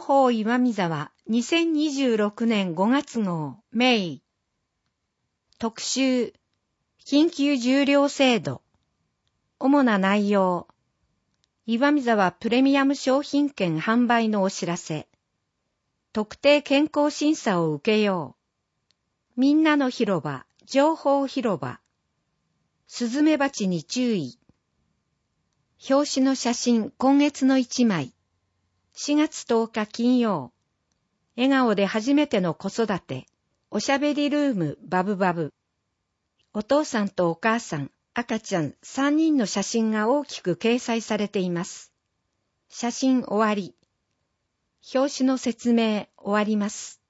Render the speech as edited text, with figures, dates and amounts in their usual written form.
報岩見沢2026年5月号メイ特集緊急重量制度主な内容岩見沢プレミアム商品券販売のお知らせ特定健康審査を受けようみんなの広場情報広場スズメバチに注意表紙の写真今月の1枚4月10日金曜笑顔で初めての子育ておしゃべりルームバブバブお父さんとお母さん赤ちゃん3人の写真が大きく掲載されています写真終わり表紙の説明終わります